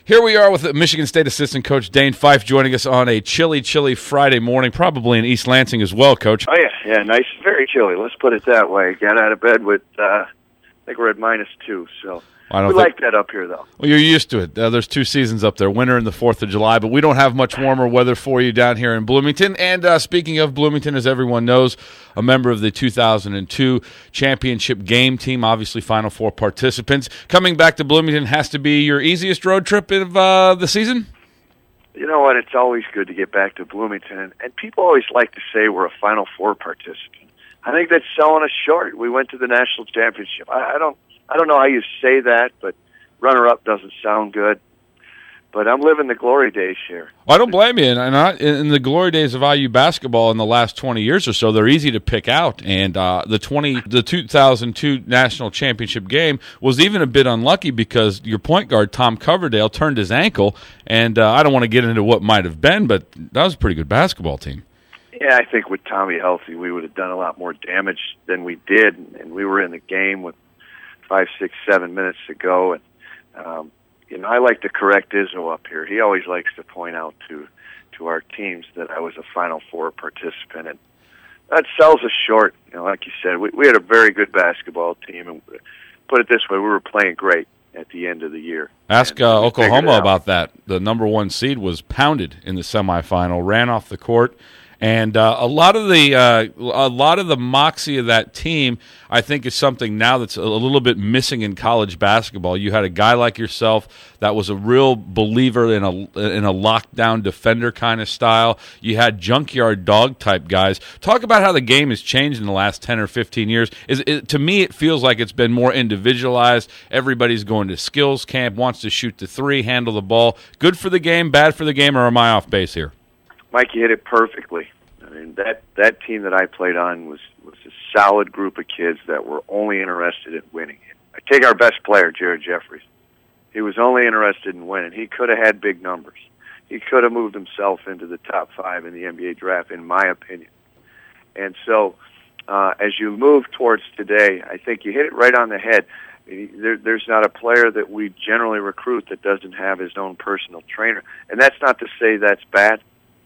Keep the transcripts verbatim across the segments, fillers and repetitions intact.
Here we are with Michigan State assistant coach Dane Fife joining us on a chilly, chilly Friday morning, probably in East Lansing as well, Coach. Oh, yeah, yeah, nice, very chilly. Let's put it that way. Got out of bed with, uh, I think we're at minus two, so I don't we think, like that up here, though. Well, you're used to it. Uh, there's two seasons up there, winter and the fourth of July, but we don't have much warmer weather for you down here in Bloomington. And uh, speaking of Bloomington, as everyone knows, a member of the two thousand two championship game team, obviously Final Four participants. Coming back to Bloomington has to be your easiest road trip of uh, the season? You know what? It's always good to get back to Bloomington, and, and people always like to say we're a Final Four participant. I think that's selling us short. We went to the national championship. I, I don't I don't know how you say that, but runner-up doesn't sound good. But I'm living the glory days here. Well, I don't blame you. And I, in the glory days of I U basketball in the last twenty years or so, they're easy to pick out. And uh, the twenty, the two thousand two national championship game was even a bit unlucky because your point guard, Tom Coverdale, turned his ankle. And uh, I don't want to get into what might have been, but that was a pretty good basketball team. Yeah, I think with Tommy healthy, we would have done a lot more damage than we did. And we were in the game with five, six, seven minutes to go. And, um, you know, I like to correct Izzo up here. He always likes to point out to to our teams that I was a Final Four participant, and that sells us short. You know, like you said, we, we had a very good basketball team, and put it this way, we were playing great at the end of the year. Ask uh, Oklahoma about that. The number one seed was pounded in the semifinal, ran off the court. And uh, a lot of the uh, a lot of the moxie of that team, I think, is something now that's a little bit missing in college basketball. You had a guy like yourself that was a real believer in a in a lockdown defender kind of style. You had junkyard dog type guys. Talk about how the game has changed in the last ten or fifteen years. Is it, to me, it feels like it's been more individualized. Everybody's going to skills camp, wants to shoot the three, handle the ball. Good for the game, bad for the game, or am I off base here? Mike, you hit it perfectly. I mean, that, that team that I played on was, was a solid group of kids that were only interested in winning. I take our best player, Jared Jeffries. He was only interested in winning. He could have had big numbers. He could have moved himself into the top five in the N B A draft, in my opinion. And so uh, as you move towards today, I think you hit it right on the head. There, there's not a player that we generally recruit that doesn't have his own personal trainer. And that's not to say that's bad.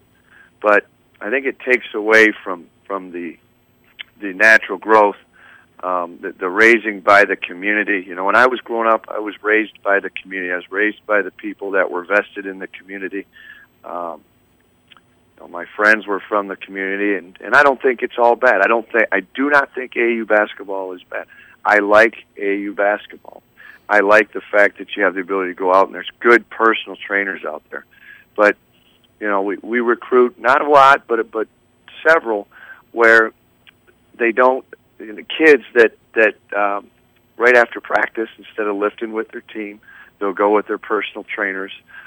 But I think it takes away from, from the the natural growth, um, the, the raising by the community. You know, when I was growing up, I was raised by the community. I was raised by the people that were vested in the community. Um, you know, my friends were from the community, and, and I don't think it's all bad. I don't think I do not think A U basketball is bad. I like A U basketball. I like the fact that you have the ability to go out and there's good personal trainers out there, but you know, we, we recruit not a lot, but but several, where they don't. The kids that that um, right after practice, instead of lifting with their team, they'll go with their personal trainers,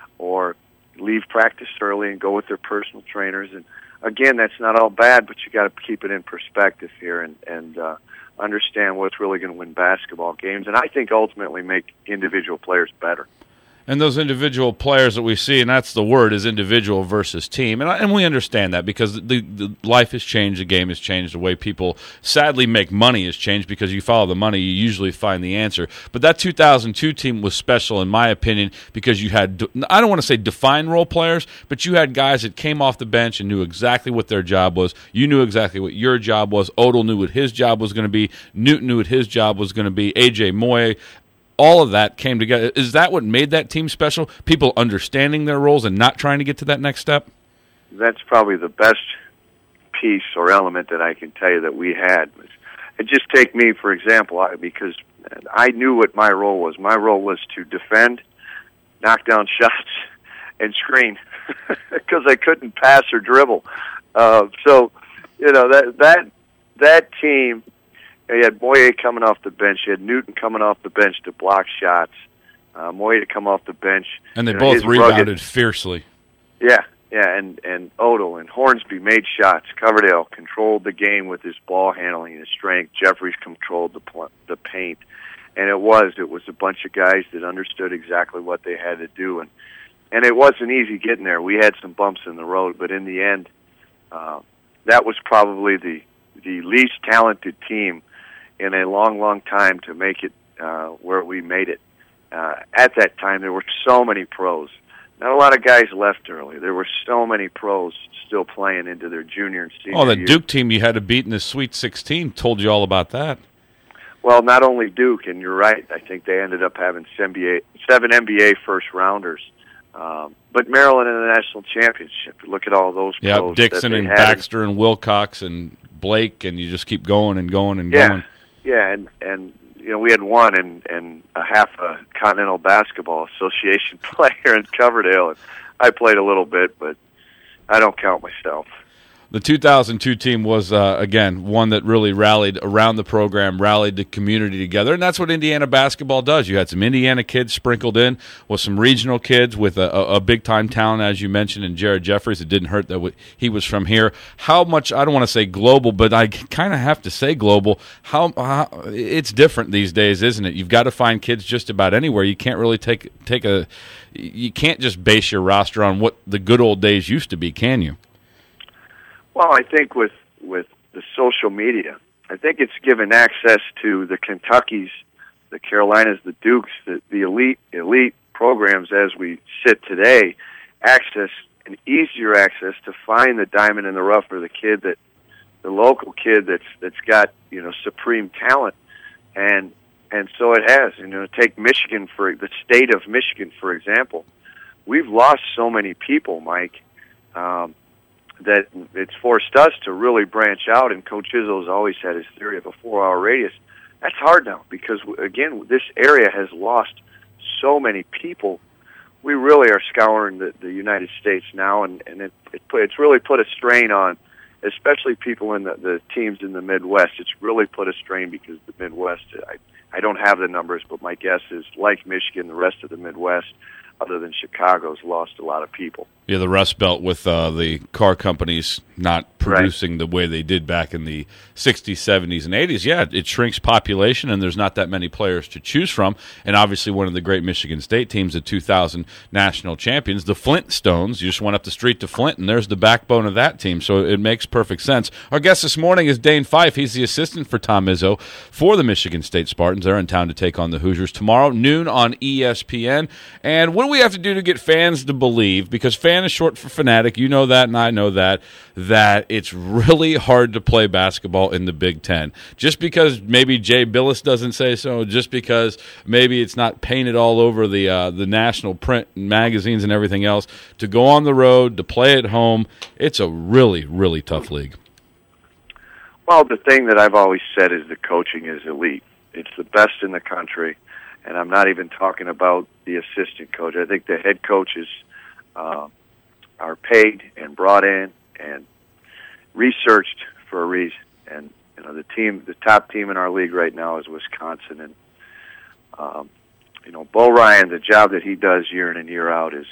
or leave practice early and go with their personal trainers. And again, that's not all bad, but you got to keep it in perspective here and and uh, understand what's really going to win basketball games. And I think ultimately make individual players better. And those individual players that we see, and that's the word, is individual versus team. And, and we understand that because the, the life has changed, the game has changed, the way people sadly make money has changed because you follow the money, you usually find the answer. But that two thousand two team was special, in my opinion, because you had, I don't want to say defined role players, but you had guys that came off the bench and knew exactly what their job was. You knew exactly what your job was. Odell knew what his job was going to be. Newton knew what his job was going to be. A J Moye. All of that came together. Is that what made that team special? People understanding their roles and not trying to get to that next step? That's probably the best piece or element that I can tell you that we had. And just take me, for example, because I knew what my role was. My role was to defend, knock down shots, and screen because I couldn't pass or dribble. Uh, so, you know, that that that team, you had Moye coming off the bench. You had Newton coming off the bench to block shots. Uh, Moye to come off the bench. And they you know, both rebounded rugged, fiercely. Yeah, yeah, and, and Odell and Hornsby made shots. Coverdale controlled the game with his ball handling and his strength. Jeffries controlled the pl- the paint. And it was, it was a bunch of guys that understood exactly what they had to do. And, and it wasn't easy getting there. We had some bumps in the road, but in the end, uh, that was probably the, the least talented team in a long, long time to make it uh, where we made it. uh, at that time there were so many pros. Not a lot of guys left early. There were so many pros still playing into their junior and senior Oh, the years. Duke team you had to beat in the Sweet sixteen told you all about that. Well, not only Duke, and you're right. I think they ended up having seven N B A first-rounders. Um, but Maryland in the national championship. Look at all those yeah, pros. Dixon that and had. Baxter and Wilcox and Blake, and you just keep going and going and yeah, going. Yeah, and, and you know, we had one and, and a half a Continental Basketball Association player in Coverdale. And I played a little bit, but I don't count myself. The two thousand two team was, uh, again, one that really rallied around the program, rallied the community together, and that's what Indiana basketball does. You had some Indiana kids sprinkled in with some regional kids with a, a, a big-time talent, as you mentioned, in Jared Jeffries. It didn't hurt that w- he was from here. How much, I don't want to say global, but I kind of have to say global. How, how it's different these days, isn't it? You've got to find kids just about anywhere. You can't really take take a – you can't just base your roster on what the good old days used to be, can you? Well, I think with with the social media, I think it's given access to the Kentuckys, the Carolinas, the Dukes, the, the elite elite programs as we sit today, access and easier access to find the diamond in the rough or the kid that the local kid that's that's got you know supreme talent, and and so it has. You know, take Michigan for the state of Michigan for example. We've lost so many people, Mike. Um, that it's forced us to really branch out, and Coach Izzo's always had his theory of a four-hour radius. That's hard now because, again, this area has lost so many people. We really are scouring the, the United States now, and, and it, it put, it's really put a strain on, especially people in the, the teams in the Midwest. It's really put a strain because the Midwest, I, I don't have the numbers, but my guess is, like Michigan, the rest of the Midwest, other than Chicago's, lost a lot of people. Yeah, the Rust Belt with uh, the car companies not producing right. the way they did back in the sixties, seventies, and eighties. Yeah, it shrinks population, and there's not that many players to choose from. And obviously one of the great Michigan State teams, the two thousand national champions, the Flintstones, you just went up the street to Flint, and there's the backbone of that team. So it makes perfect sense. Our guest this morning is Dane Fife. He's the assistant for Tom Izzo for the Michigan State Spartans. They're in town to take on the Hoosiers tomorrow, noon on E S P N. And what do we have to do to get fans to believe, because fan is short for fanatic, you know that and I know that, that it's really hard to play basketball in the Big Ten. Just because maybe Jay Billis doesn't say so, just because maybe it's not painted all over the uh, the national print and magazines and everything else, to go on the road, to play at home, it's a really, really tough league. Well, the thing that I've always said is the coaching is elite. It's the best in the country. And I'm not even talking about the assistant coach. I think the head coaches uh, are paid and brought in and researched for a reason. And you know, the team, the top team in our league right now is Wisconsin. And um, you know, Bo Ryan, the job that he does year in and year out is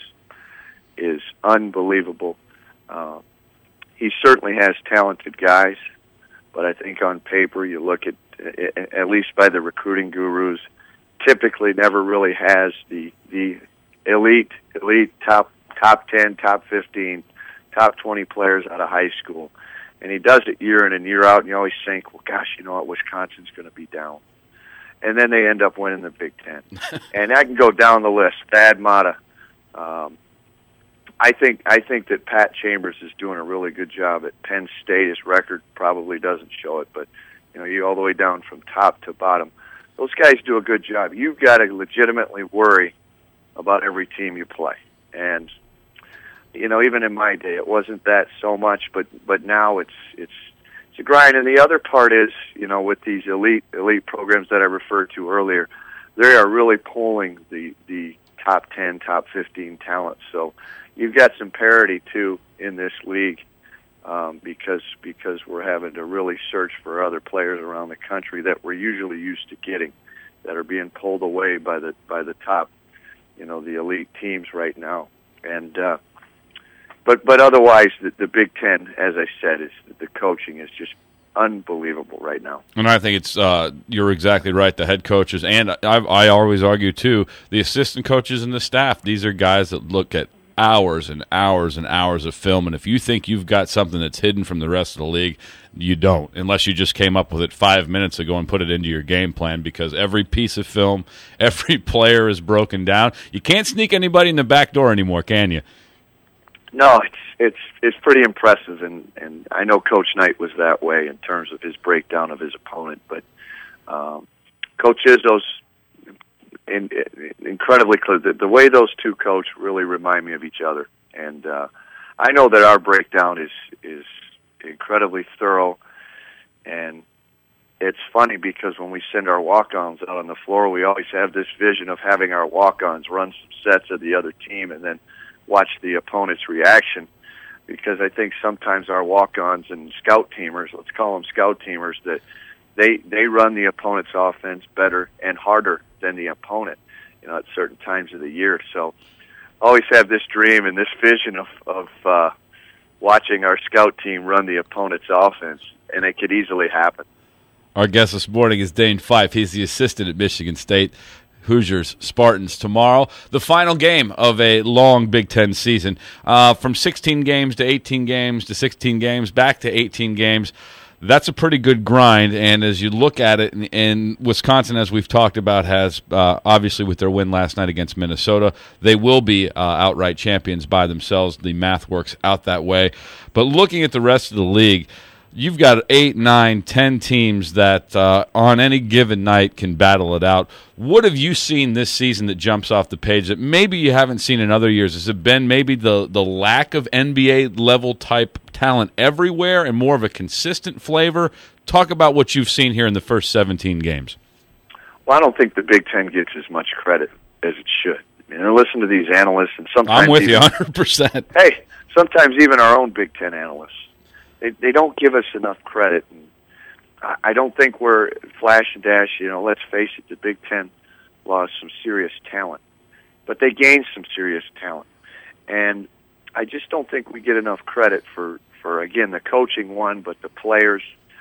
is unbelievable. Uh, he certainly has talented guys, but I think on paper, you look at at least by the recruiting gurus, typically never really has the the elite elite top top ten, top fifteen, top twenty players out of high school, and he does it year in and year out. And you always think, well, gosh, you know what, Wisconsin's going to be down, and then they end up winning the Big Ten. And I can go down the list. Thad Matta. Um, I think I think that Pat Chambers is doing a really good job at Penn State. His record probably doesn't show it, but you know, you all the way down from top to bottom. Those guys do a good job. You've got to legitimately worry about every team you play. And, you know, even in my day, it wasn't that so much, but, but now it's, it's, it's a grind. And the other part is, you know, with these elite, elite programs that I referred to earlier, they are really pulling the, the top ten, top fifteen talent. So you've got some parity too in this league. Um, because because we're having to really search for other players around the country that we're usually used to getting, that are being pulled away by the by the top, you know, the elite teams right now. And uh, but but otherwise, the, the Big Ten, as I said, is the coaching is just unbelievable right now. And I think it's uh, you're exactly right. The head coaches, and I, I always argue too, the assistant coaches and the staff. These are guys that look at hours and hours and hours of film, and if you think you've got something that's hidden from the rest of the league, you don't, unless you just came up with it five minutes ago and put it into your game plan, because every piece of film, every player is broken down. You can't sneak anybody in the back door anymore, can you? No, it's it's it's pretty impressive, and, and I know Coach Knight was that way in terms of his breakdown of his opponent, but um, Coach Izzo's in, in, incredibly clear. The, the way those two coach really remind me of each other, and uh, I know that our breakdown is is incredibly thorough, and it's funny because when we send our walk-ons out on the floor, we always have this vision of having our walk-ons run some sets of the other team and then watch the opponent's reaction, because I think sometimes our walk-ons and scout teamers, let's call them scout teamers, that they they run the opponent's offense better and harder than the opponent, you know, at certain times of the year. So I always have this dream and this vision of, of uh, watching our scout team run the opponent's offense, and it could easily happen. Our guest this morning is Dane Fife. He's the assistant at Michigan State. Hoosiers, Spartans tomorrow. The final game of a long Big Ten season. Uh, from sixteen games to eighteen games to sixteen games, back to eighteen games. That's a pretty good grind, and as you look at it, in, in Wisconsin, as we've talked about, has uh, obviously with their win last night against Minnesota, they will be uh, outright champions by themselves. The math works out that way. But looking at the rest of the league, you've got eight, nine, ten teams that uh, on any given night can battle it out. What have you seen this season that jumps off the page that maybe you haven't seen in other years? Has it been maybe the, the lack of N B A-level type talent everywhere and more of a consistent flavor? Talk about what you've seen here in the first seventeen games. Well, I don't think the Big Ten gets as much credit as it should. You know, listen to these analysts, and sometimes I'm with even, you one hundred percent. Hey, sometimes even our own Big Ten analysts. They, they don't give us enough credit. And I, I don't think we're flash and dash. You know, let's face it, the Big Ten lost some serious talent, but they gained some serious talent. And I just don't think we get enough credit for, for again, the coaching one, but the players,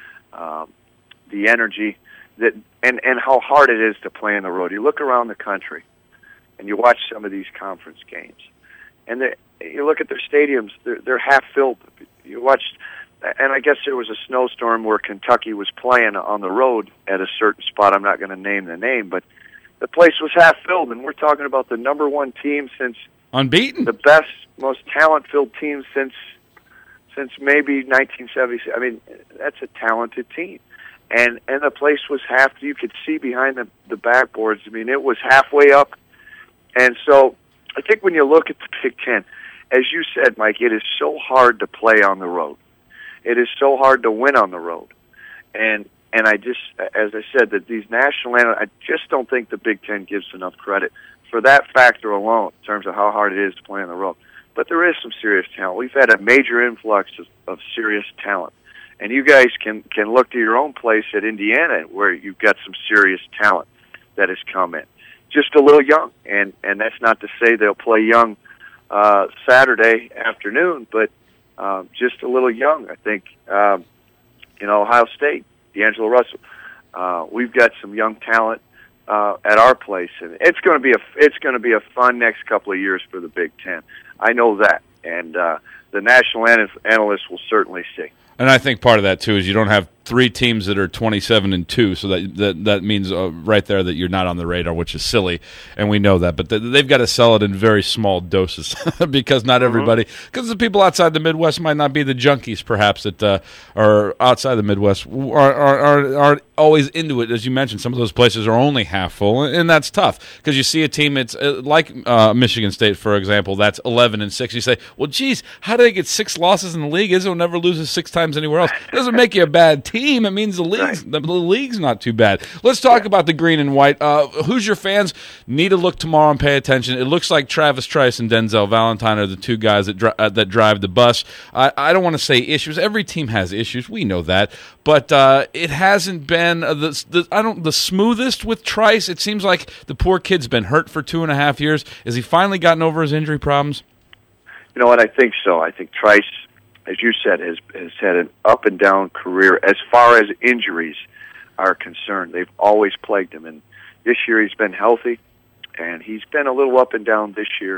um, the energy, that and, and how hard it is to play on the road. You look around the country, and you watch some of these conference games, and they, you look at their stadiums, they're, they're half filled. You watch, and I guess there was a snowstorm where Kentucky was playing on the road at a certain spot. I'm not going to name the name, but the place was half filled, and we're talking about the number one team since unbeaten, the best, most talent-filled team since since maybe nineteen seventy. I mean, that's a talented team, and and the place was half. You could see behind the the backboards. I mean, it was halfway up, and so I think when you look at the Big Ten, as you said, Mike, it is so hard to play on the road. It is so hard to win on the road, and and I just, as I said, that these national, I just don't think the Big Ten gives enough credit for that factor alone in terms of how hard it is to play on the road. But there is some serious talent. We've had a major influx of, of serious talent. And you guys can, can look to your own place at Indiana where you've got some serious talent that has come in. Just a little young. And, and that's not to say they'll play young uh, Saturday afternoon, but uh, just a little young. I think, um, you know, Ohio State, D'Angelo Russell. Uh, we've got some young talent uh, at our place, and it's going to be a it's going to be a fun next couple of years for the Big Ten. I know that, and uh, the national an- analysts will certainly see. And I think part of that too is you don't have three teams that are twenty-seven and two, so that that, that means uh, right there that you're not on the radar, which is silly, and we know that. But th- they've got to sell it in very small doses because not everybody, because the people outside the Midwest might not be the junkies, perhaps that uh, are outside the Midwest are, are are are always into it. As you mentioned, some of those places are only half full, and that's tough because you see a team it's uh, like uh, Michigan State, for example, that's eleven and six. You say, well, geez, how do they get six losses in the league? Izzo never loses six times anywhere else. It doesn't make you a bad team. Team, it means the league's, right. the, the league's not too bad. Let's talk about the green and white. Uh, Hoosier fans need to look tomorrow and pay attention. It looks like Travis Trice and Denzel Valentine are the two guys that, dri- uh, that drive the bus. I, I don't want to say issues. Every team has issues. We know that. But uh, it hasn't been uh, the, the I don't the smoothest with Trice. It seems like the poor kid's been hurt for two and a half years. Has he finally gotten over his injury problems? You know what? I think so. I think Trice, as you said, has, has had an up-and-down career as far as injuries are concerned. They've always plagued him, and this year he's been healthy, and he's been a little up and down this year.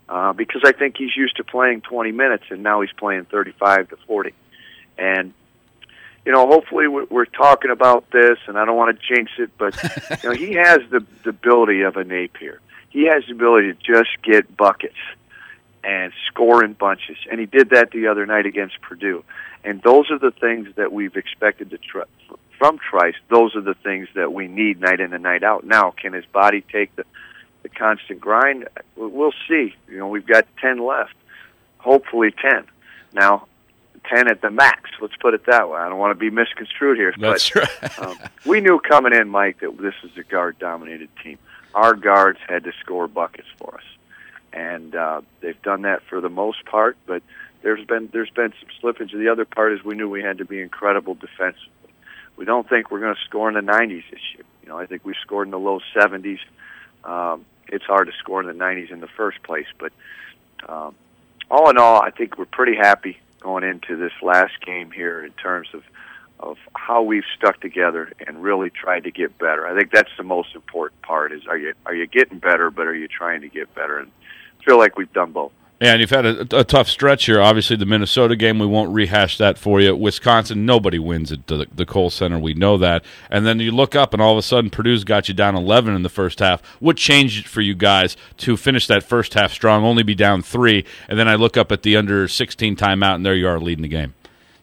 uh, because I think he's used to playing twenty minutes, and now he's playing thirty-five to forty. And, you know, hopefully we're, we're talking about this, and I don't want to jinx it, but, you know, he has the, the ability of a Napier. He has the ability to just get buckets and score in bunches, and he did that the other night against Purdue. And those are the things that we've expected to try, from Trice. Those are the things that we need night in and night out. Now, can his body take the, the constant grind? We'll see. You know, we've got ten left, hopefully ten. Now, ten at the max, let's put it that way. I don't want to be misconstrued here. That's but, right. um, we knew coming in, Mike, that this is a guard-dominated team. Our guards had to score buckets for us. And uh, they've done that for the most part, but there's been there's been some slippage. The other part is we knew we had to be incredible defensively. We don't think we're going to score in the nineties this year. You know, I think we scored in the low seventies. Um, it's hard to score in the nineties in the first place, but um, all in all, I think we're pretty happy going into this last game here in terms of of how we've stuck together and really tried to get better. I think that's the most important part: is are you are you getting better, but are you trying to get better? And feel like we've done both. Yeah, and you've had a, a tough stretch here. Obviously, the Minnesota game, we won't rehash that for you. Wisconsin, nobody wins at the, the Kohl Center. We know that. And then you look up, and all of a sudden, Purdue's got you down eleven in the first half. What changed it for you guys to finish that first half strong, only be down three, and then I look up at the under sixteen timeout, and there you are leading the game?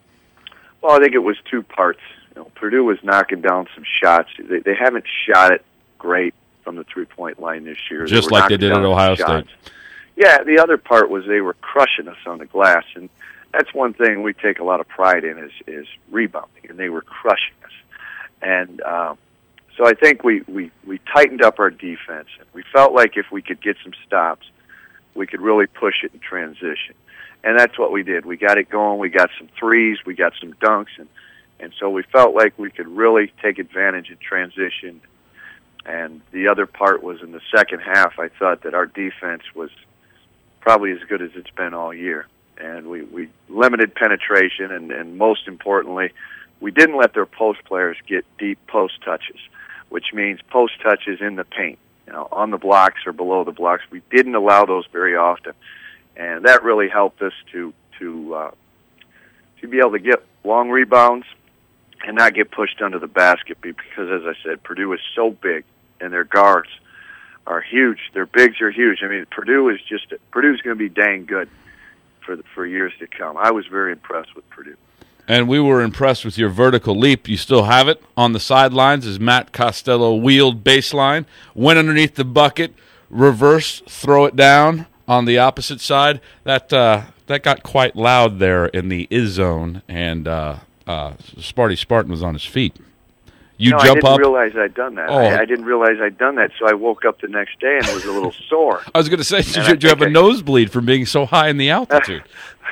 Well, I think it was two parts. You know, Purdue was knocking down some shots. They, they haven't shot it great from the three-point line this year. Just they like they did at Ohio State. Yeah, the other part was they were crushing us on the glass, and that's one thing we take a lot of pride in is, is rebounding, and they were crushing us. And uh, so I think we, we, we tightened up our defense. We felt like if we could get some stops, we could really push it in transition. And that's what we did. We got it going. We got some threes. We got some dunks. And, and so we felt like we could really take advantage in transition. And the other part was in the second half, I thought that our defense was probably as good as it's been all year. And we, we limited penetration, and, and most importantly, we didn't let their post players get deep post touches, which means post touches in the paint, you know, on the blocks or below the blocks. We didn't allow those very often, and that really helped us to to uh, to be able to get long rebounds and not get pushed under the basket, because, as I said, Purdue is so big, and their guards are huge. Their bigs are huge. I mean, Purdue is just Purdue's going to be dang good for the, for years to come. I was very impressed with Purdue. And we were impressed with your vertical leap. You still have it on the sidelines as Matt Costello wheeled baseline, went underneath the bucket, reverse, throw it down on the opposite side. That uh, that got quite loud there in the is zone, and uh, uh, Sparty Spartan was on his feet. You no, jump I didn't up. realize I'd done that. Oh. I, I didn't realize I'd done that, so I woke up the next day and was a little sore. I was going to say, did you, did you have a I... nosebleed from being so high in the altitude?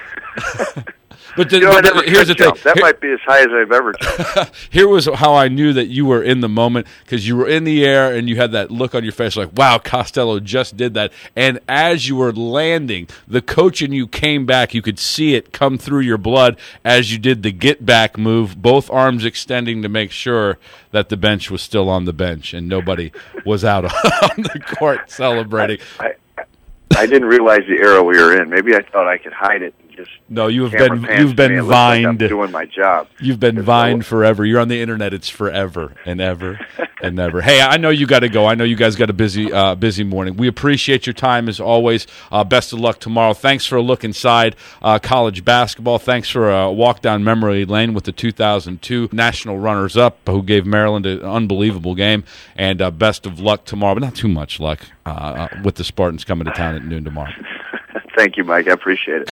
But, the, you know, but here's the jump. thing. That Here, might be as high as I've ever jumped. Here was how I knew that you were in the moment, because you were in the air and you had that look on your face like, wow, Costello just did that. And as you were landing, the coach and you came back. You could see it come through your blood as you did the get-back move, both arms extending to make sure that the bench was still on the bench and nobody was out on the court celebrating. I, I, I didn't realize the era we were in. Maybe I thought I could hide it. Just no, you've been you've been vined. Like I'm doing my job. You've been vined forever. You're on the internet. It's forever and ever and ever. Hey, I know you got to go. I know you guys got a busy uh, busy morning. We appreciate your time as always. Uh, best of luck tomorrow. Thanks for a look inside uh, college basketball. Thanks for a walk down memory lane with the two thousand two national runners up who gave Maryland an unbelievable game. And uh, best of luck tomorrow, but not too much luck uh, uh, with the Spartans coming to town at noon tomorrow. Thank you, Mike. I appreciate it.